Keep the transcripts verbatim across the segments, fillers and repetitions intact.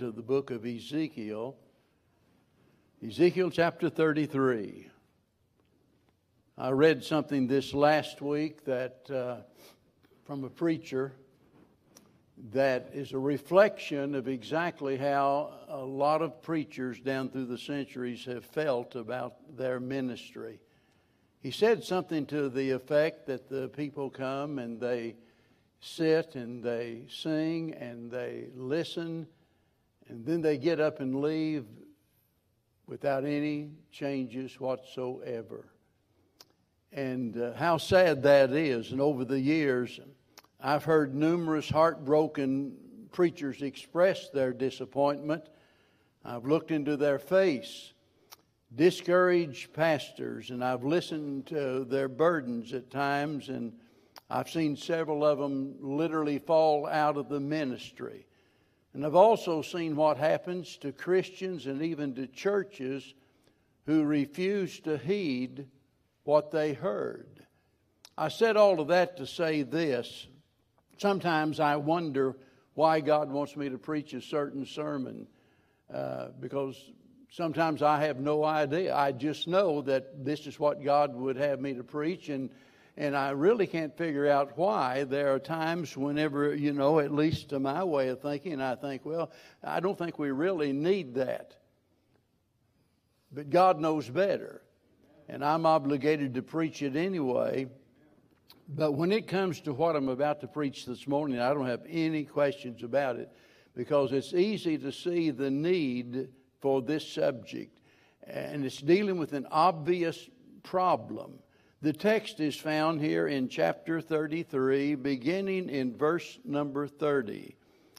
to the book of Ezekiel, Ezekiel chapter thirty-three. I read something this last week that uh, from a preacher that is a reflection of exactly how a lot of preachers down through the centuries have felt about their ministry. He said something to the effect that the people come and they sit and they sing and they listen and then they get up and leave without any changes whatsoever. And uh, how sad that is. And over the years, I've heard numerous heartbroken preachers express their disappointment. I've looked into their face, discouraged pastors, and I've listened to their burdens at times, and I've seen several of them literally fall out of the ministry. And I've also seen what happens to Christians and even to churches who refuse to heed what they heard. I said all of that to say this. Sometimes I wonder why God wants me to preach a certain sermon, uh, because sometimes I have no idea. I just know that this is what God would have me to preach, and and I really can't figure out why. There are times whenever, you know, at least to my way of thinking, I think, well, I don't think we really need that. But God knows better, and I'm obligated to preach it anyway. But when it comes to what I'm about to preach this morning, I don't have any questions about it, because it's easy to see the need for this subject, and it's dealing with an obvious problem. The text is found here in chapter thirty-three, beginning in verse number thirty.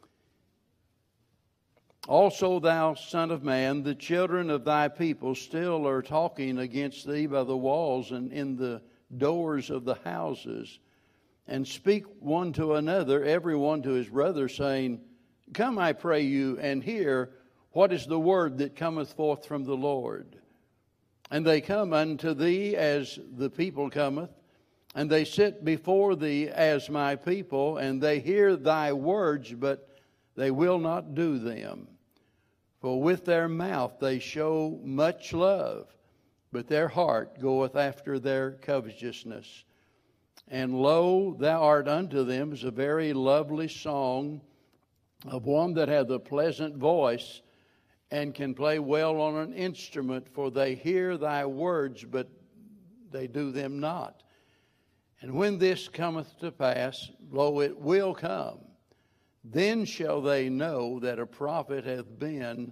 Also, thou son of man, the children of thy people still are talking against thee by the walls and in the doors of the houses, and speak one to another, every one to his brother, saying, Come, I pray you, and hear what is the word that cometh forth from the Lord. And they come unto thee as the people cometh, and they sit before thee as my people, and they hear thy words, but they will not do them. For with their mouth they show much love, but their heart goeth after their covetousness. And lo, thou art unto them as a very lovely song of one that hath a pleasant voice, and can play well on an instrument, for they hear thy words, but they do them not. And when this cometh to pass, lo, it will come, then shall they know that a prophet hath been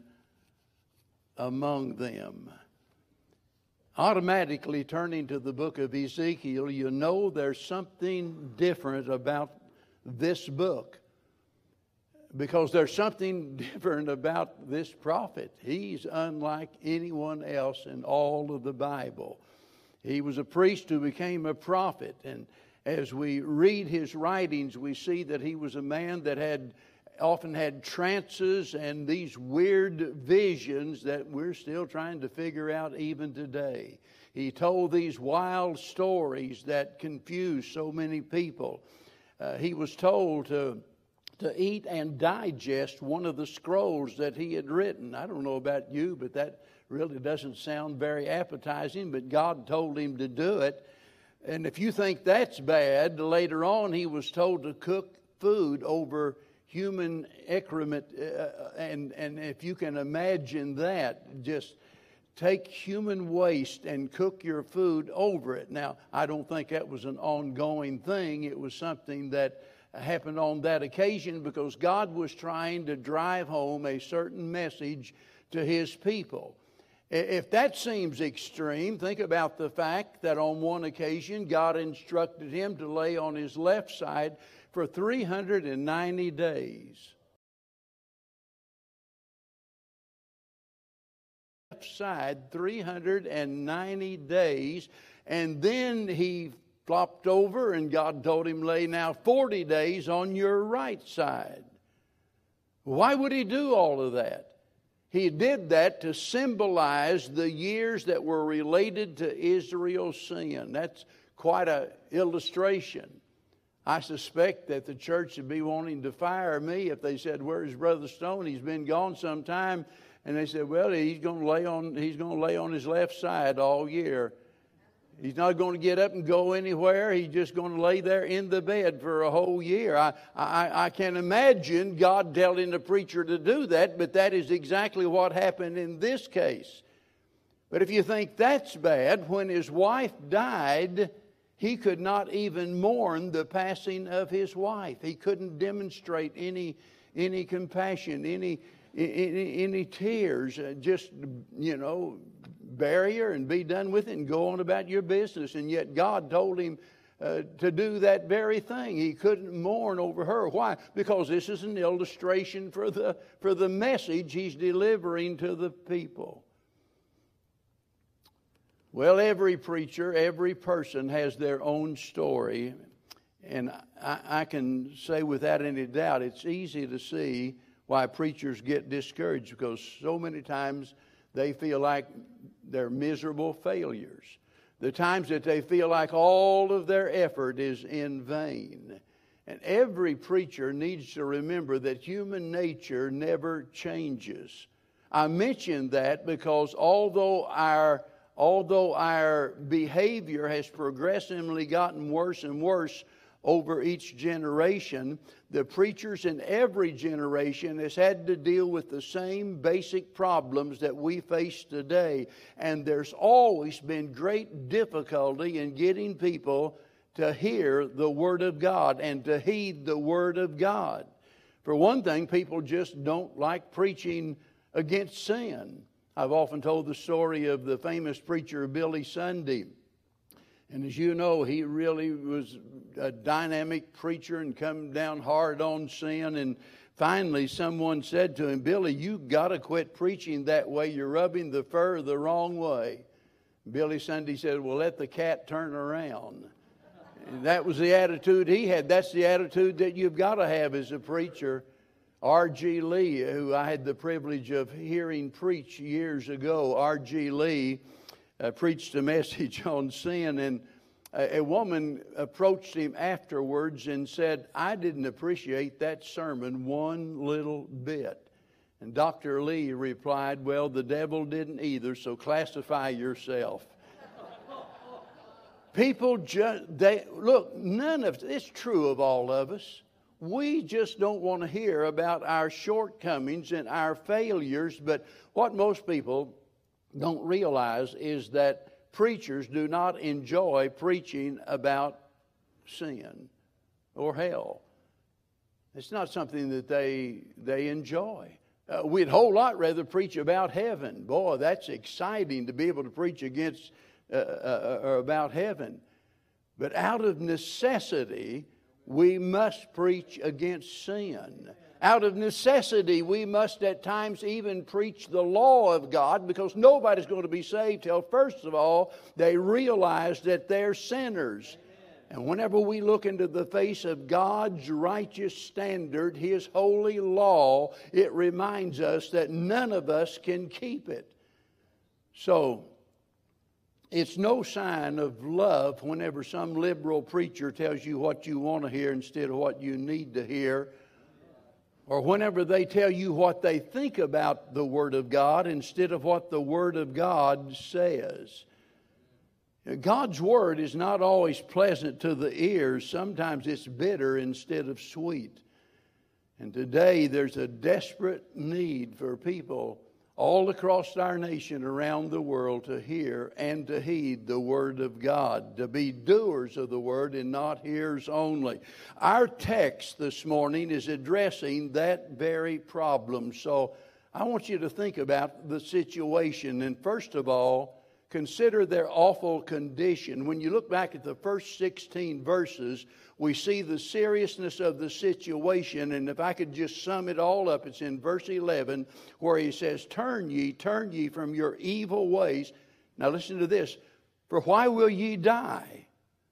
among them. Automatically turning to the book of Ezekiel, you know there's something different about this book, because there's something different about this prophet. He's unlike anyone else in all of the Bible. He was a priest who became a prophet, and as we read his writings, we see that he was a man that had often had trances and these weird visions that we're still trying to figure out even today. He told these wild stories that confused so many people. Uh, he was told to to eat and digest one of the scrolls that he had written. I don't know about you, but that really doesn't sound very appetizing, but God told him to do it. And if you think that's bad, later on he was told to cook food over human excrement, uh, and, and if you can imagine that, just take human waste and cook your food over it. Now, I don't think that was an ongoing thing. It was something that happened on that occasion because God was trying to drive home a certain message to his people. If that seems extreme, think about the fact that on one occasion God instructed him to lay on his left side for three hundred ninety days. Left side, three hundred ninety days, and then he flopped over and God told him, lay now forty days on your right side. Why would he do all of that? He did that to symbolize the years that were related to Israel's sin. That's quite an illustration. I suspect that the church would be wanting to fire me if they said, "Where's Brother Stone? He's been gone some time." And they said, "Well, he's going to lay on he's going to lay on his left side all year. He's not going to get up and go anywhere. He's just going to lay there in the bed for a whole year." I, I, I can imagine God telling the preacher to do that, but that is exactly what happened in this case. But if you think that's bad, when his wife died, he could not even mourn the passing of his wife. He couldn't demonstrate any, any compassion, any, any, any tears. Just, you know, bury her and be done with it and go on about your business. And yet God told him uh, to do that very thing. He couldn't mourn over her. Why? Because this is an illustration for the, for the message he's delivering to the people. Well, every preacher, every person has their own story. And I, I can say without any doubt, it's easy to see why preachers get discouraged, because so many times they feel like they're miserable failures. The times that they feel like all of their effort is in vain. And every preacher needs to remember that human nature never changes. I mention that because although our, although our behavior has progressively gotten worse and worse over each generation, the preachers in every generation has had to deal with the same basic problems that we face today. And there's always been great difficulty in getting people to hear the Word of God and to heed the Word of God. For one thing, people just don't like preaching against sin. I've often told the story of the famous preacher Billy Sunday. And as you know, he really was a dynamic preacher and come down hard on sin. And finally, someone said to him, "Billy, you got to quit preaching that way. You're rubbing the fur the wrong way." Billy Sunday said, "Well, let the cat turn around." And that was the attitude he had. That's the attitude that you've got to have as a preacher. R G Lee, who I had the privilege of hearing preach years ago, R G Lee, Uh, preached a message on sin, and a, a woman approached him afterwards and said, "I didn't appreciate that sermon one little bit." And Doctor Lee replied, "Well, the devil didn't either, so classify yourself." People just, they, look, none of, it's true of all of us. We just don't want to hear about our shortcomings and our failures, but what most people don't realize is that preachers do not enjoy preaching about sin or hell. It's not something that they they enjoy. Uh, we'd a whole lot rather preach about heaven. Boy, that's exciting to be able to preach against uh, uh, or about heaven. But out of necessity, we must preach against sin. Out of necessity, we must at times even preach the law of God, because nobody's going to be saved till, first of all, they realize that they're sinners. And whenever we look into the face of God's righteous standard, His holy law, it reminds us that none of us can keep it. So, it's no sign of love whenever some liberal preacher tells you what you want to hear instead of what you need to hear, or whenever they tell you what they think about the Word of God instead of what the Word of God says. God's Word is not always pleasant to the ears. Sometimes it's bitter instead of sweet. And today there's a desperate need for people all across our nation, around the world, to hear and to heed the Word of God, to be doers of the Word and not hearers only. Our text this morning is addressing that very problem. So I want you to think about the situation. And first of all, consider their awful condition. When you look back at the first sixteen verses, we see the seriousness of the situation. And if I could just sum it all up, it's in verse eleven, where he says, "Turn ye, turn ye from your evil ways." Now listen to this. "For why will ye die?"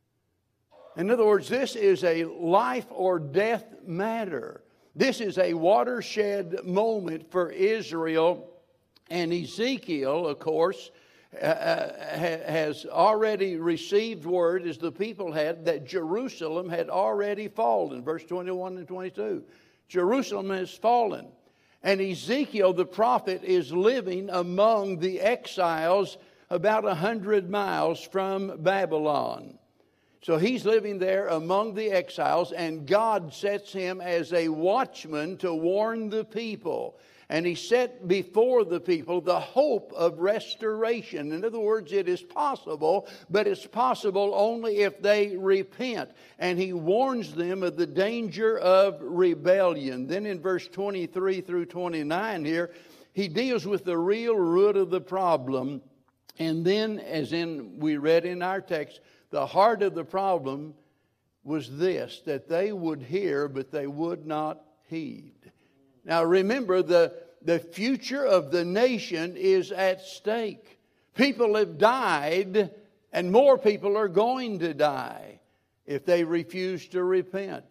In other words, this is a life or death matter. This is a watershed moment for Israel. And Ezekiel, of course, uh, has already received word, as the people had, that Jerusalem had already fallen. Verse twenty-one and twenty-two. Jerusalem has fallen. And Ezekiel the prophet is living among the exiles about a hundred miles from Babylon. So he's living there among the exiles, and God sets him as a watchman to warn the people. And he set before the people the hope of restoration. In other words, it is possible, but it's possible only if they repent. And he warns them of the danger of rebellion. Then in verse twenty-three through twenty-nine here, he deals with the real root of the problem. And then, as in we read in our text, the heart of the problem was this, that they would hear, but they would not heed. Now remember, the, the future of the nation is at stake. People have died, and more people are going to die if they refuse to repent.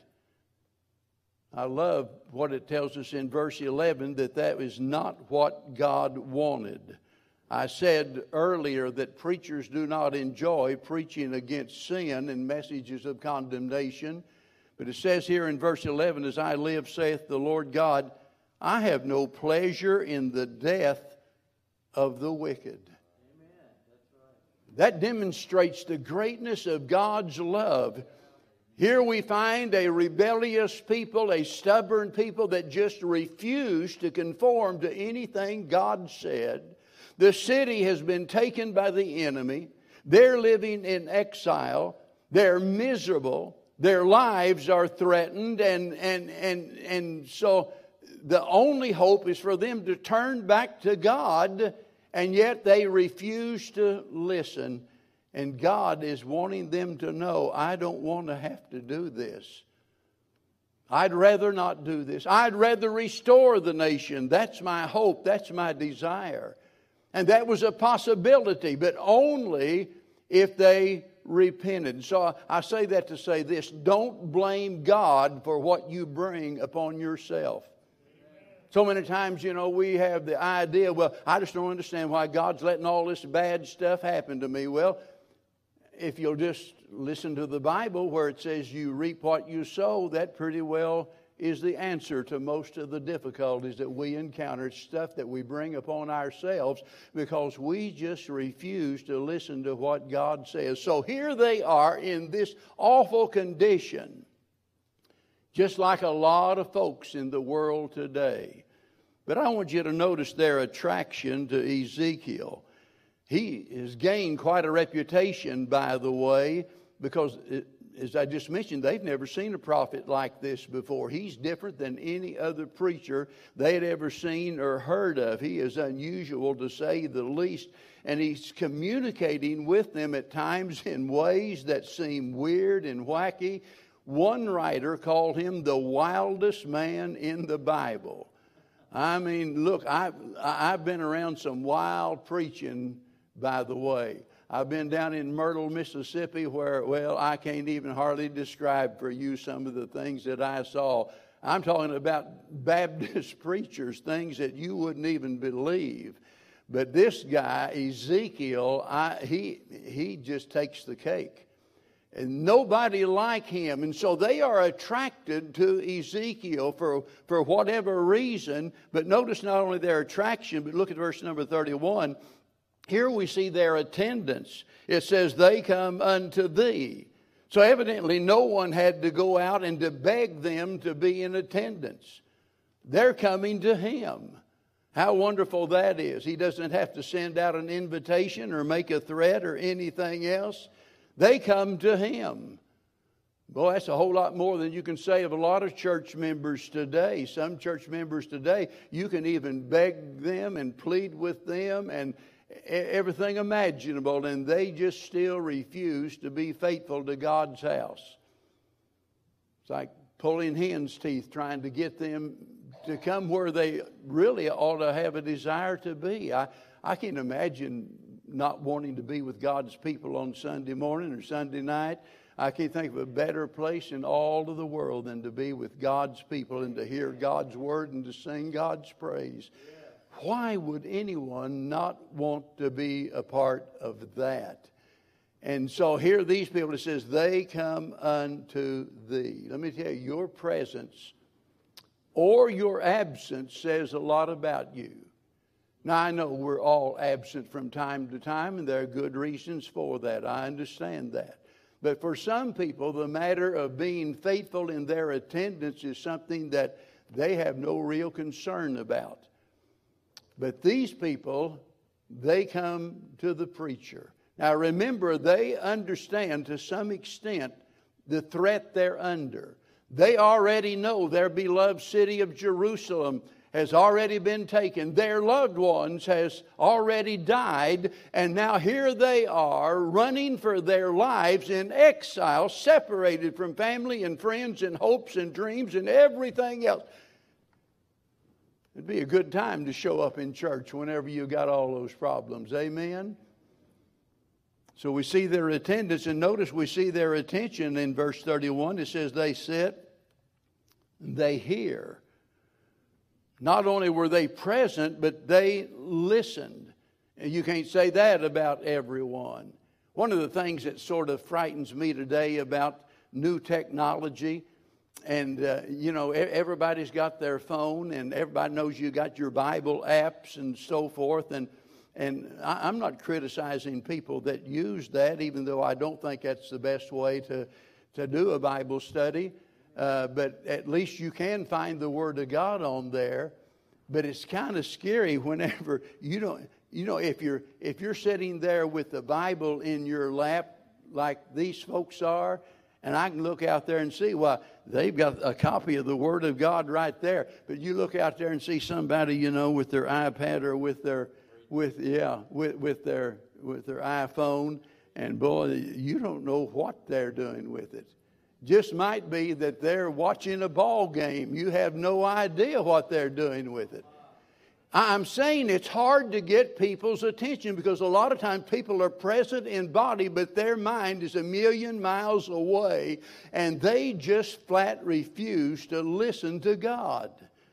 I love what it tells us in verse eleven, that that is not what God wanted. I said earlier that preachers do not enjoy preaching against sin and messages of condemnation. But it says here in verse eleven, as I live, saith the Lord God, I have no pleasure in the death of the wicked. Amen. That's right. That demonstrates the greatness of God's love. Here we find a rebellious people, a stubborn people that just refuse to conform to anything God said. The city has been taken by the enemy. They're living in exile. They're miserable. Their lives are threatened. And, and, and, and so the only hope is for them to turn back to God. And yet they refuse to listen. And God is wanting them to know, I don't want to have to do this. I'd rather not do this. I'd rather restore the nation. That's my hope. That's my desire. And that was a possibility, but only if they repented. So I say that to say this: don't blame God for what you bring upon yourself. So many times, you know, we have the idea, well, I just don't understand why God's letting all this bad stuff happen to me. Well, if you'll just listen to the Bible where it says you reap what you sow, that pretty well is the answer to most of the difficulties that we encounter. It's stuff that we bring upon ourselves because we just refuse to listen to what God says. So here they are in this awful condition, just like a lot of folks in the world today. But I want you to notice their attraction to Ezekiel. He has gained quite a reputation, by the way, because it, as I just mentioned, they've never seen a prophet like this before. He's different than any other preacher they had ever seen or heard of. He is unusual, to say the least. And he's communicating with them at times in ways that seem weird and wacky. One writer called him the wildest man in the Bible. I mean, look, I've, I've been around some wild preaching, by the way. I've been down in Myrtle, Mississippi, where, well, I can't even hardly describe for you some of the things that I saw. I'm talking about Baptist preachers, things that you wouldn't even believe. But this guy, Ezekiel, I, he, he just takes the cake. And nobody like him. And so they are attracted to Ezekiel for, for whatever reason. But notice not only their attraction, but look at verse number thirty-one. Here we see their attendance. It says, they come unto thee. So evidently no one had to go out and to beg them to be in attendance. They're coming to him. How wonderful that is. He doesn't have to send out an invitation or make a threat or anything else. They come to him. Boy, that's a whole lot more than you can say of a lot of church members today. Some church members today, you can even beg them and plead with them and everything imaginable, and they just still refuse to be faithful to God's house. It's like pulling hen's teeth, trying to get them to come where they really ought to have a desire to be. I, I can imagine not wanting to be with God's people on Sunday morning or Sunday night. I can't think of a better place in all of the world than to be with God's people and to hear God's word and to sing God's praise. Why would anyone not want to be a part of that? And so here these people, it says, they come unto thee. Let me tell you, your presence or your absence says a lot about you. Now, I know we're all absent from time to time, and there are good reasons for that. I understand that. But for some people, the matter of being faithful in their attendance is something that they have no real concern about. But these people, they come to the preacher. Now remember, they understand to some extent the threat they're under. They already know their beloved city of Jerusalem has already been taken. Their loved ones has already died. And now here they are running for their lives in exile, separated from family and friends and hopes and dreams and everything else. It'd be a good time to show up in church whenever you got all those problems. Amen? So we see their attendance, and notice we see their attention in verse thirty-one. It says they sit, they hear. Not only were they present, but they listened. And you can't say that about everyone. One of the things that sort of frightens me today about new technology, and, uh, you know, everybody's got their phone, and everybody knows you got your Bible apps and so forth. And, and I'm not criticizing people that use that, even though I don't think that's the best way to, to do a Bible study. Uh, but at least you can find the Word of God on there. But it's kind of scary whenever you don't, you know, if you're if you're sitting there with the Bible in your lap like these folks are, and I can look out there and see, well, they've got a copy of the Word of God right there. But you look out there and see somebody, you know, with their iPad or with their with yeah with with their with their iPhone, and boy, you don't know what they're doing with it. Just might be that they're watching a ball game. You have no idea what they're doing with it. I'm saying it's hard to get people's attention because a lot of times people are present in body, but their mind is a million miles away, and they just flat refuse to listen to God.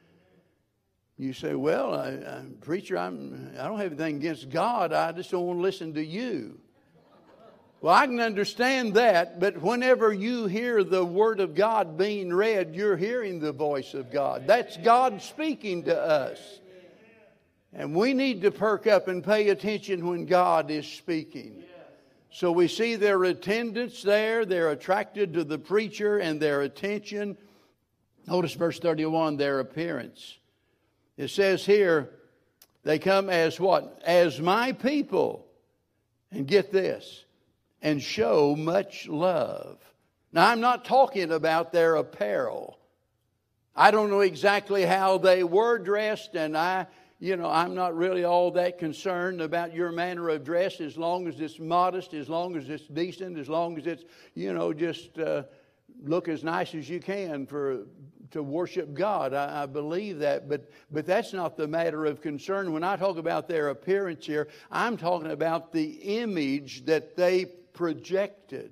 You say, well, I, I, preacher, I'm, I don't have anything against God. I just don't want to listen to you. Well, I can understand that, but whenever you hear the Word of God being read, you're hearing the voice of God. That's God speaking to us. And we need to perk up and pay attention when God is speaking. So we see their attendance there. They're attracted to the preacher and their attention. Notice verse thirty-one, their appearance. It says here, they come as what? As my people. And get this. And show much love. Now, I'm not talking about their apparel. I don't know exactly how they were dressed, and I, you know, I'm not really all that concerned about your manner of dress as long as it's modest, as long as it's decent, as long as it's, you know, just uh, look as nice as you can for to worship God. I, I believe that, but but that's not the matter of concern. When I talk about their appearance here, I'm talking about the image that they projected.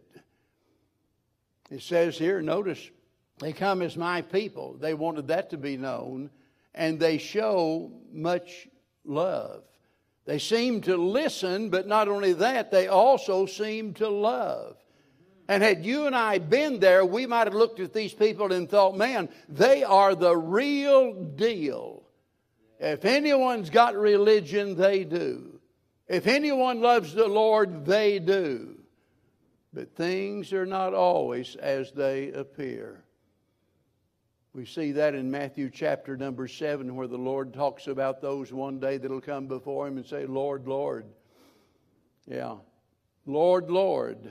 It says here, notice, they come as my people. They wanted that to be known, and they show much love. They seem to listen, but not only that, they also seem to love. And had you and I been there, we might have looked at these people and thought, man, they are the real deal. If anyone's got religion, they do. If anyone loves the Lord, they do. But things are not always as they appear. We see that in Matthew chapter number seven, where the Lord talks about those one day that'll come before Him and say, Lord, Lord. Yeah. Lord, Lord.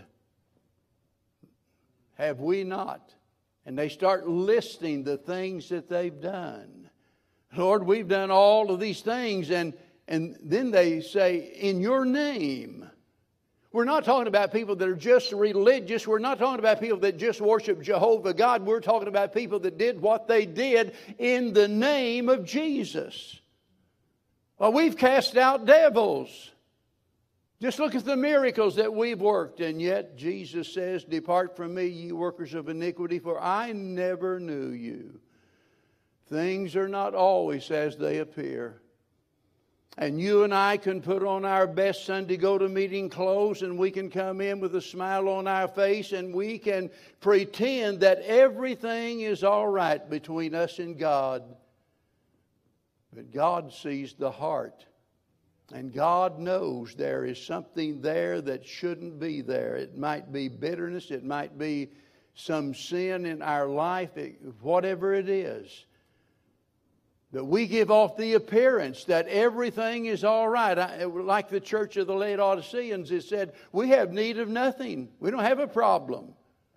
Have we not? And they start listing the things that they've done. Lord, we've done all of these things. And, and then they say, in your name. We're not talking about people that are just religious. We're not talking about people that just worship Jehovah God. We're talking about people that did what they did in the name of Jesus. Well, we've cast out devils. Just look at the miracles that we've worked. And yet Jesus says, depart from me, ye workers of iniquity, for I never knew you. Things are not always as they appear. And you and I can put on our best Sunday go-to-meeting clothes, and we can come in with a smile on our face, and we can pretend that everything is all right between us and God. But God sees the heart. And God knows there is something there that shouldn't be there. It might be bitterness. It might be some sin in our life. It, whatever it is. But we give off the appearance that everything is all right. I, like the church of the Laodiceans, it said, we have need of nothing. We don't have a problem.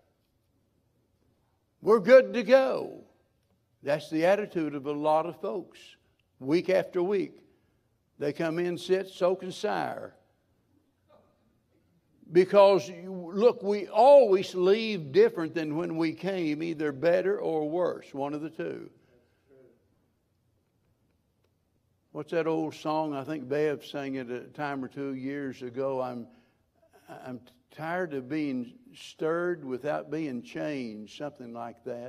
We're good to go. That's the attitude of a lot of folks. Week after week, they come in, sit, soak, and sire. Because, look, we always leave different than when we came, either better or worse, one of the two. What's that old song? I think Bev sang it a time or two years ago. I'm, I'm tired of being stirred without being changed, something like that.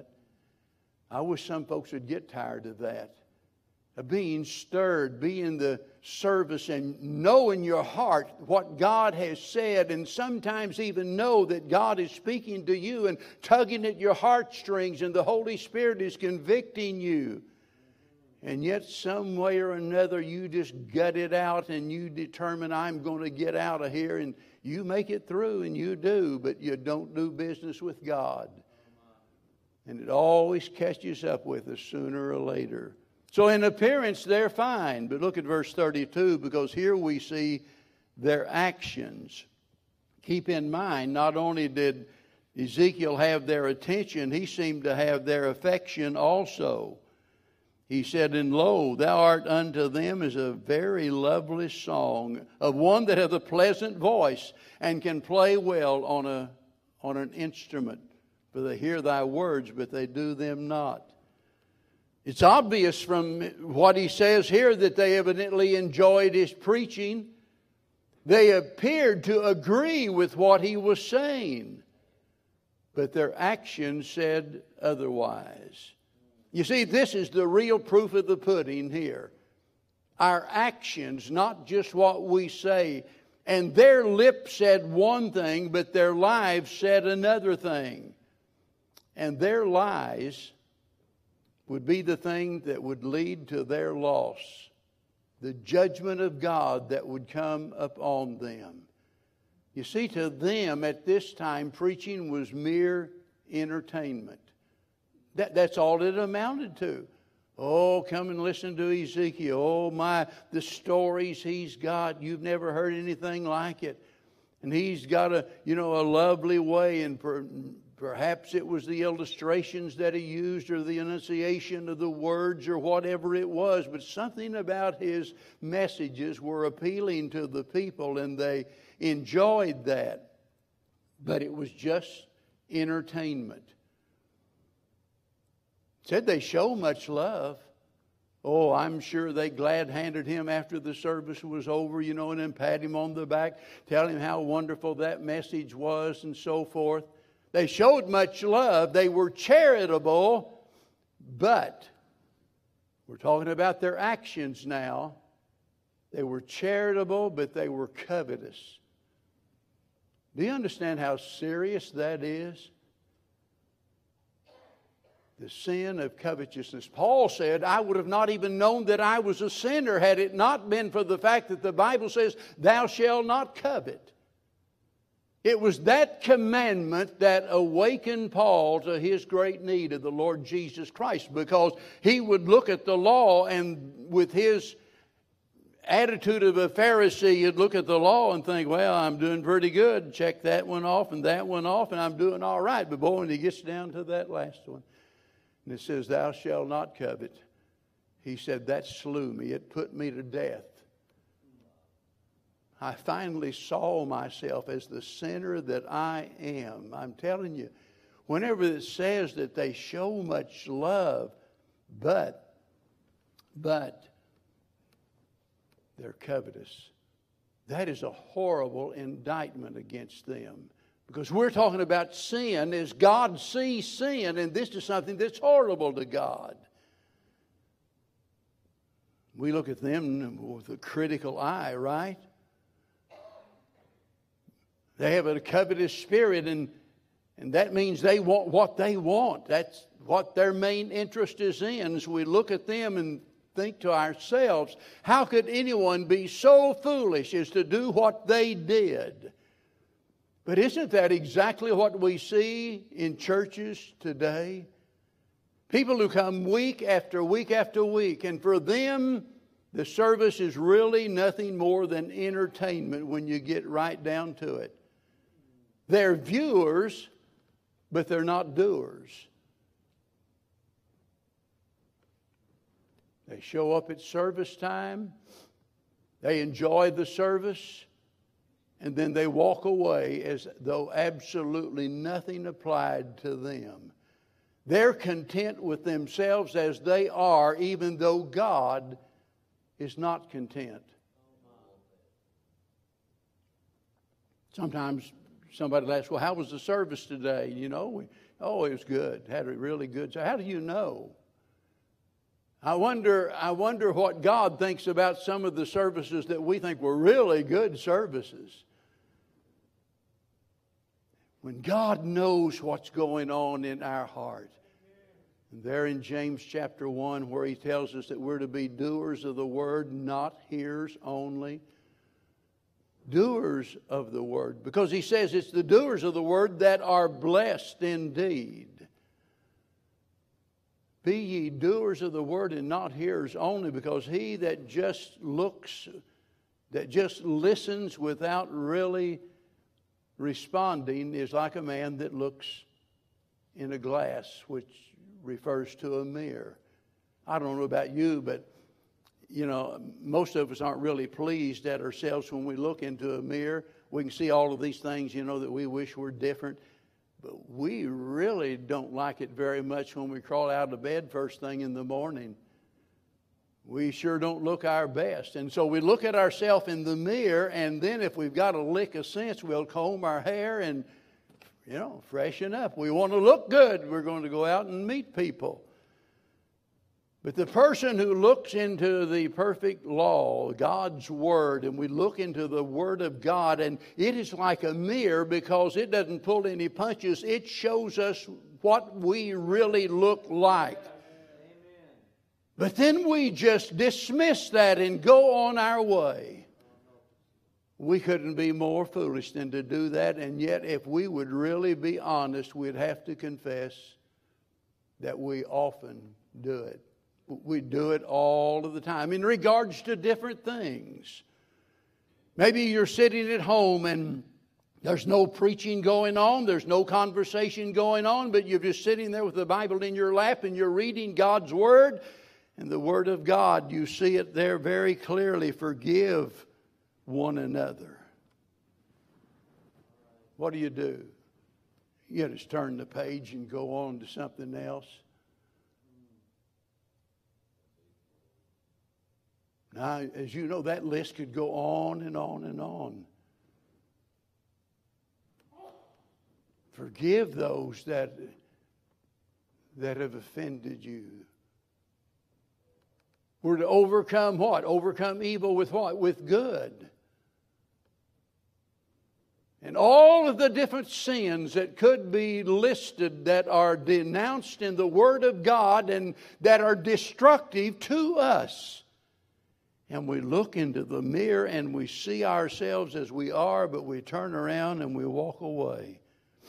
I wish some folks would get tired of that. Of being stirred, being the service and know in your heart what God has said, and sometimes even know that God is speaking to you and tugging at your heartstrings, and the Holy Spirit is convicting you. And yet some way or another you just gut it out and you determine, I'm going to get out of here, and you make it through, and you do, but you don't do business with God. And it always catches up with us sooner or later. So in appearance they're fine, but look at verse thirty-two, because here we see their actions. Keep in mind, not only did Ezekiel have their attention, he seemed to have their affection also. He said, and lo, thou art unto them as a very lovely song, of one that hath a pleasant voice, and can play well on a on an instrument. For they hear thy words, but they do them not. It's obvious from what he says here that they evidently enjoyed his preaching. They appeared to agree with what he was saying, but their actions said otherwise. You see, this is the real proof of the pudding here. Our actions, not just what we say. And their lips said one thing, but their lives said another thing. And their lies would be the thing that would lead to their loss. The judgment of God that would come upon them. You see, to them at this time, preaching was mere entertainment. That, that's all it amounted to. Oh, come and listen to Ezekiel. Oh, my, the stories he's got. You've never heard anything like it. And he's got a, you know, a lovely way, and per, perhaps it was the illustrations that he used or the enunciation of the words or whatever it was. But something about his messages were appealing to the people, and they enjoyed that. But it was just entertainment. Said they show much love. Oh, I'm sure they glad-handed him after the service was over, you know, and then pat him on the back, tell him how wonderful that message was and so forth. They showed much love. They were charitable, but we're talking about their actions now. They were charitable, but they were covetous. Do you understand how serious that is? The sin of covetousness. Paul said, I would have not even known that I was a sinner had it not been for the fact that the Bible says, thou shalt not covet. It was that commandment that awakened Paul to his great need of the Lord Jesus Christ, because he would look at the law, and with his attitude of a Pharisee, he'd look at the law and think, well, I'm doing pretty good. Check that one off and that one off, and I'm doing all right. But boy, when he gets down to that last one, and it says, thou shalt not covet. He said, that slew me. It put me to death. I finally saw myself as the sinner that I am. I'm telling you, whenever it says that they show much love, but, but, they're covetous. That is a horrible indictment against them. Because we're talking about sin as God sees sin, and this is something that's horrible to God. We look at them with a critical eye, right? They have a covetous spirit, and, and that means they want what they want. That's what their main interest is in. So we look at them and think to ourselves, how could anyone be so foolish as to do what they did? But isn't that exactly what we see in churches today? People who come week after week after week, and for them, the service is really nothing more than entertainment when you get right down to it. They're viewers, but they're not doers. They show up at service time, they enjoy the service, and then they walk away as though absolutely nothing applied to them. They're content with themselves as they are, even though God is not content. Sometimes somebody will ask, well, how was the service today? You know, we, oh, it was good. Had a really good time. How do you know? I wonder, I wonder what God thinks about some of the services that we think were really good services. When God knows what's going on in our heart. And there in James chapter one, where he tells us that we're to be doers of the word, not hearers only. Doers of the word. Because he says it's the doers of the word that are blessed indeed. Be ye doers of the word and not hearers only, because he that just looks, that just listens without really responding is like a man that looks in a glass, which refers to a mirror. I don't know about you, but you know, most of us aren't really pleased at ourselves when we look into a mirror. We can see all of these things, you know, that we wish were different. But we really don't like it very much when we crawl out of bed first thing in the morning. We sure don't look our best. And so we look at ourselves in the mirror, and then if we've got a lick of sense, we'll comb our hair and, you know, freshen up. We want to look good. We're going to go out and meet people. But the person who looks into the perfect law, God's Word, and we look into the Word of God, and it is like a mirror because it doesn't pull any punches. It shows us what we really look like. Amen. But then we just dismiss that and go on our way. We couldn't be more foolish than to do that, and yet if we would really be honest, we'd have to confess that we often do it. We do it all of the time in regards to different things. Maybe you're sitting at home and there's no preaching going on, there's no conversation going on, but you're just sitting there with the Bible in your lap and you're reading God's Word. And the Word of God, you see it there very clearly. Forgive one another. What do you do? You just turn the page and go on to something else. Now, as you know, that list could go on and on and on. Forgive those that, that have offended you. We're to overcome what? Overcome evil with what? With good. And all of the different sins that could be listed that are denounced in the Word of God and that are destructive to us. And we look into the mirror and we see ourselves as we are, but we turn around and we walk away.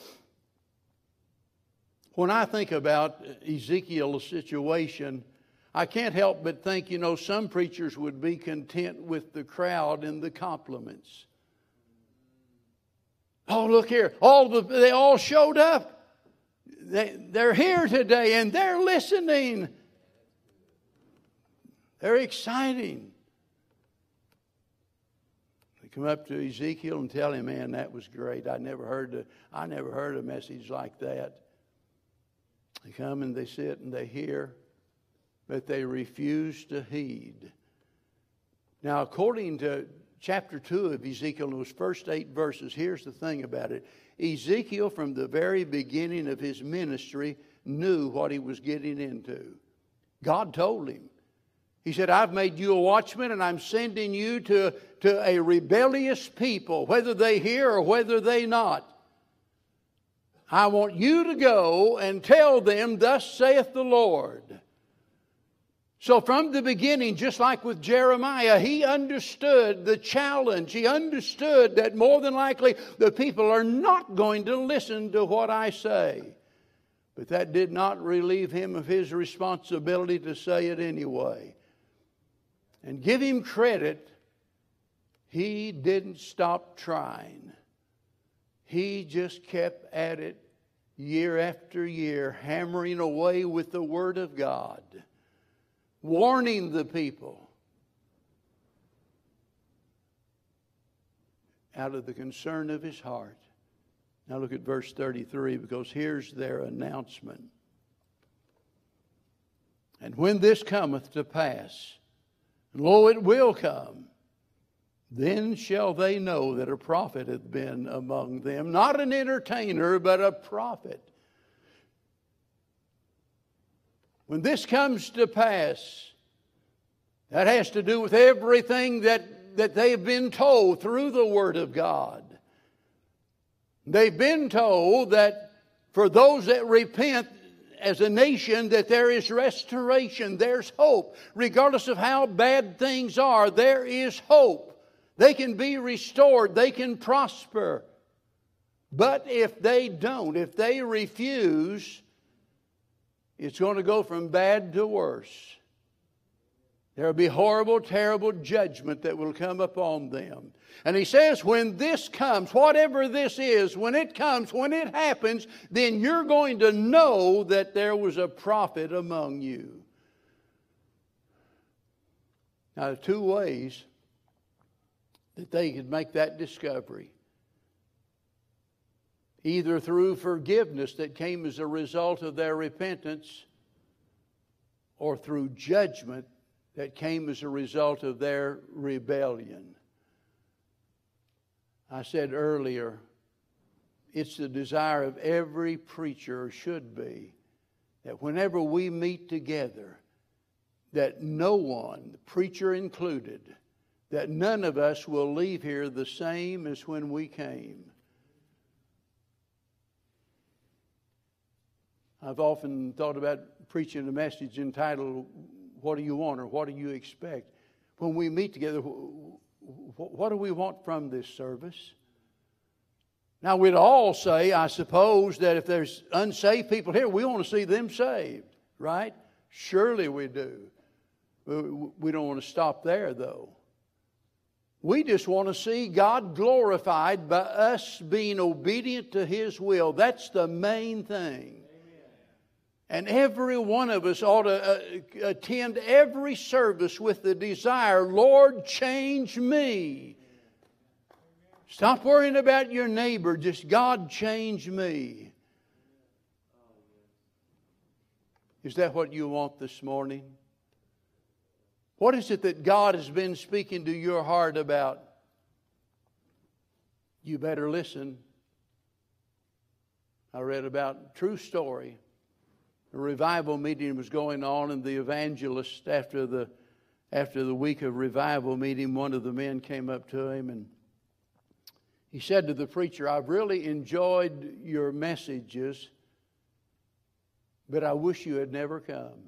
When I think about Ezekiel's situation, I can't help but think, you know, some preachers would be content with the crowd and the compliments. Oh, look here. All the, they all showed up. They, they're here today and they're listening. They're exciting. Come up to Ezekiel and tell him, man, that was great. I never heard a, I never heard a message like that. They come and they sit and they hear, but they refuse to heed. Now, according to chapter two of Ezekiel, those first eight verses, here's the thing about it. Ezekiel, from the very beginning of his ministry, knew what he was getting into. God told him. He said, I've made you a watchman, and I'm sending you to, to a rebellious people, whether they hear or whether they not. I want you to go and tell them, thus saith the Lord. So from the beginning, just like with Jeremiah, he understood the challenge. He understood that more than likely the people are not going to listen to what I say. But that did not relieve him of his responsibility to say it anyway. And give him credit, he didn't stop trying. He just kept at it year after year, hammering away with the Word of God, warning the people out of the concern of his heart. Now look at verse thirty-three, because here's their announcement. And when this cometh to pass, and lo, it will come, then shall they know that a prophet hath been among them. Not an entertainer, but a prophet. When this comes to pass, that has to do with everything that, that they've been told through the Word of God. They've been told that for those that repent as a nation, that there is restoration, there's hope. Regardless of how bad things are, there is hope. They can be restored, they can prosper. But if they don't, if they refuse, it's going to go from bad to worse. There will be horrible, terrible judgment that will come upon them. And he says, when this comes, whatever this is, when it comes, when it happens, then you're going to know that there was a prophet among you. Now, there are two ways that they could make that discovery. Either through forgiveness that came as a result of their repentance, or through judgment that came as a result of their rebellion. I said earlier, it's the desire of every preacher, or should be, that whenever we meet together, that no one, the preacher included, that none of us will leave here the same as when we came. I've often thought about preaching a message entitled, "What do you want?" or "What do you expect?" When we meet together, what do we want from this service? Now, we'd all say, I suppose, that if there's unsaved people here, we want to see them saved, right? Surely we do. We don't want to stop there, though. We just want to see God glorified by us being obedient to His will. That's the main thing. And every one of us ought to uh, attend every service with the desire, Lord, change me. Stop worrying about your neighbor. Just, God, change me. Is that what you want this morning? What is it that God has been speaking to your heart about? You better listen. I read about true story. A revival meeting was going on, and the evangelist, after the after the week of revival meeting, one of the men came up to him and he said to the preacher, "I've really enjoyed your messages, but I wish you had never come."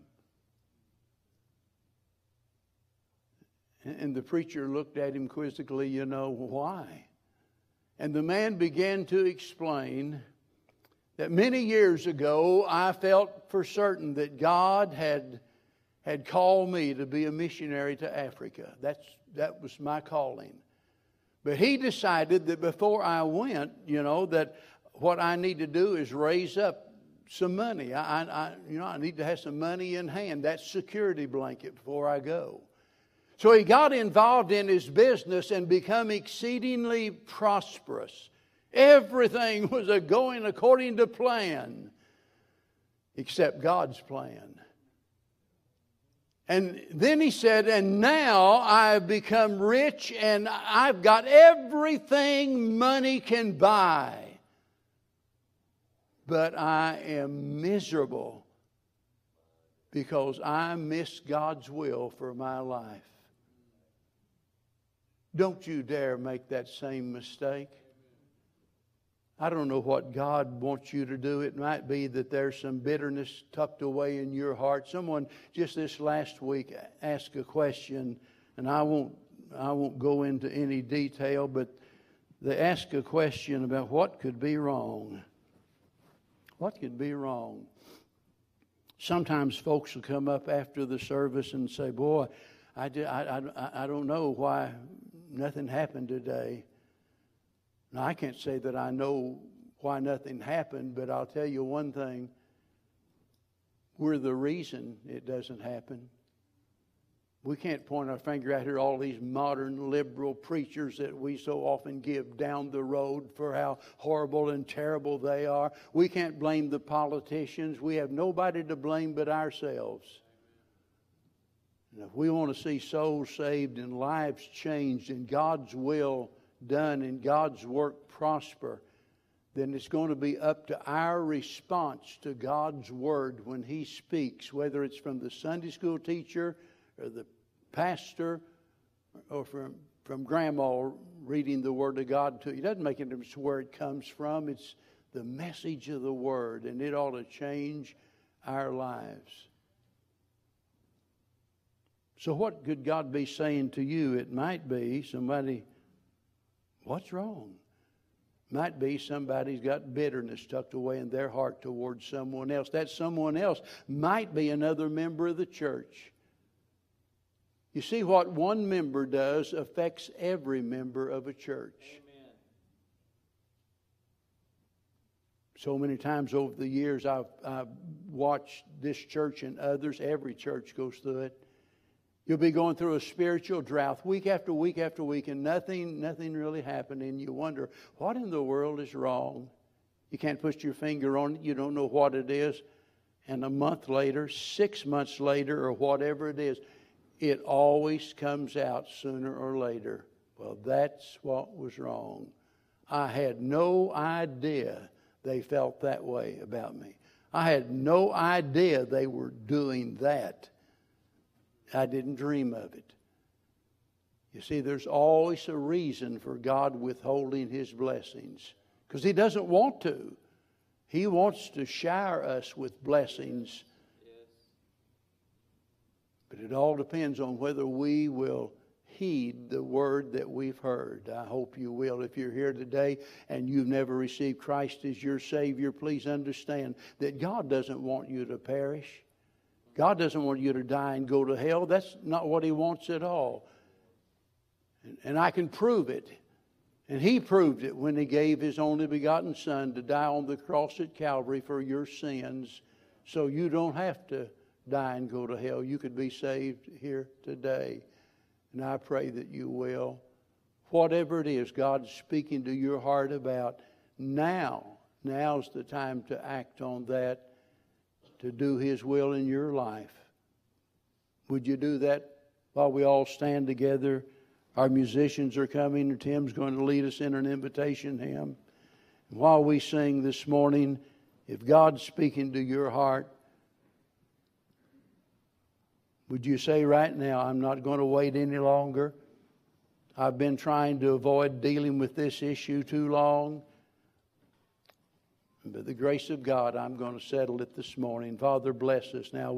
And the preacher looked at him quizzically, you know, why? And the man began to explain that many years ago, I felt for certain that God had, had called me to be a missionary to Africa. That's, that was my calling. But He decided that before I went, you know, that what I need to do is raise up some money. I, I, you know, I need to have some money in hand. That's security blanket before I go. So he got involved in his business and become exceedingly prosperous. Everything was going according to plan, except God's plan. And then he said, and now I've become rich and I've got everything money can buy. But I am miserable because I missed God's will for my life. Don't you dare make that same mistake. I don't know what God wants you to do. It might be that there's some bitterness tucked away in your heart. Someone just this last week asked a question, and I won't I won't go into any detail, but they asked a question about what could be wrong. What could be wrong? Sometimes folks will come up after the service and say, boy, I, did, I, I, I don't know why nothing happened today. Now, I can't say that I know why nothing happened, but I'll tell you one thing. We're the reason it doesn't happen. We can't point our finger out here all these modern liberal preachers that we so often give down the road for how horrible and terrible they are. We can't blame the politicians. We have nobody to blame but ourselves. And if we want to see souls saved and lives changed and God's will done and God's work prosper, then it's going to be up to our response to God's word when He speaks, whether it's from the Sunday school teacher or the pastor or from, from grandma reading the word of God to you. It doesn't make any difference where it comes from. It's the message of the word, and it ought to change our lives. So what could God be saying to you? It might be somebody, what's wrong? Might be somebody's got bitterness tucked away in their heart towards someone else. That someone else might be another member of the church. You see, what one member does affects every member of a church. Amen. So many times over the years I've, I've watched this church and others. Every church goes through it. You'll be going through a spiritual drought week after week after week, and nothing, nothing really happening. You wonder, what in the world is wrong? You can't put your finger on it. You don't know what it is. And a month later, six months later, or whatever it is, it always comes out sooner or later. Well, that's what was wrong. I had no idea they felt that way about me. I had no idea they were doing that. I didn't dream of it. You see, there's always a reason for God withholding His blessings, because He doesn't want to. He wants to shower us with blessings. Yes. But it all depends on whether we will heed the word that we've heard. I hope you will. If you're here today and you've never received Christ as your Savior, please understand that God doesn't want you to perish. God doesn't want you to die and go to hell. That's not what He wants at all. And, and I can prove it. And He proved it when He gave His only begotten Son to die on the cross at Calvary for your sins. So you don't have to die and go to hell. You could be saved here today. And I pray that you will. Whatever it is God's speaking to your heart about, now, now's the time to act on that, to do His will in your life. Would you do that while we all stand together? Our musicians are coming, and Tim's going to lead us in an invitation hymn. And while we sing this morning, if God's speaking to your heart, would you say right now, I'm not going to wait any longer. I've been trying to avoid dealing with this issue too long. By the grace of God, I'm going to settle it this morning. Father, bless us now.